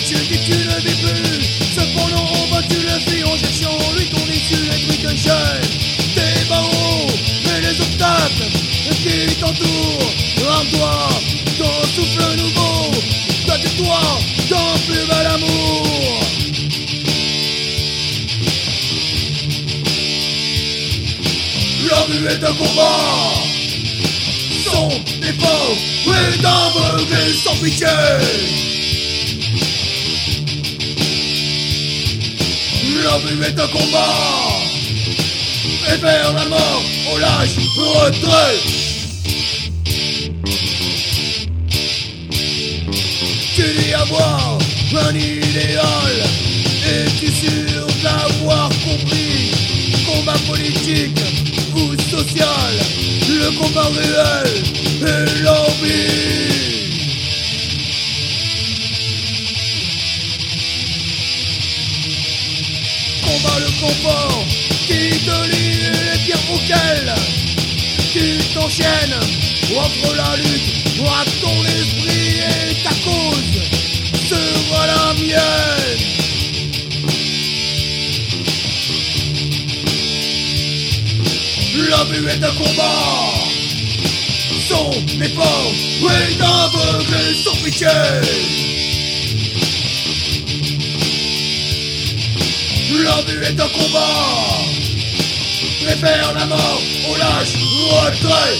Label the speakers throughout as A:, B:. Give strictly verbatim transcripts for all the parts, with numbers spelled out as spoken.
A: tu dis que tu ne vis plus. Cependant on va tu le fuis en cherchant lui ton issue. Les trucs que j'aime, tes barreaux et les obstacles qui t'entourent. Arme-toi, ton souffle nouveau. Toi tais-toi, ton plus bel amour. La rue est un combat, son défaut est aveuglé sans pitié. La rue est un combat, et vers la mort, on lâche retrait. Tu dis avoir un idéal, es-tu sûr de l'avoir compris? Combat politique ou social, le combat réel et l'envie. Combat le confort qui te lie les pierres auxquelles tu t'enchaînes. Entre la lutte, moi ton esprit et ta cause sera la mienne. La vue est un combat, son effort est aveuglé sans pitié. La vue est un combat, et vers la mort, on lâche retrait.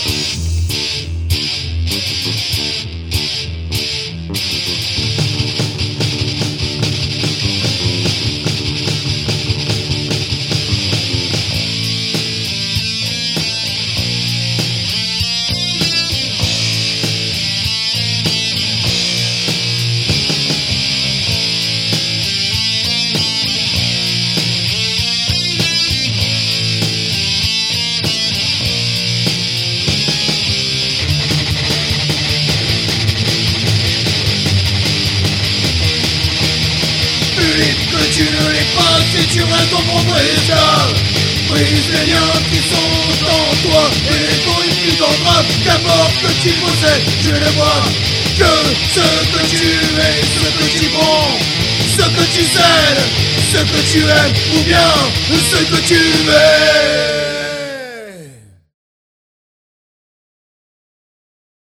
A: Que tu ne l'es pas si tu restes ton propre esclave. Brise les liens qui sont en toi et l'égoïsme qui t'entrave. Qu'importe que tu possèdes, je ne vois que ce que tu es, ce que tu prends, ce que tu cèdes, ce que tu aimes ou bien ce que tu es.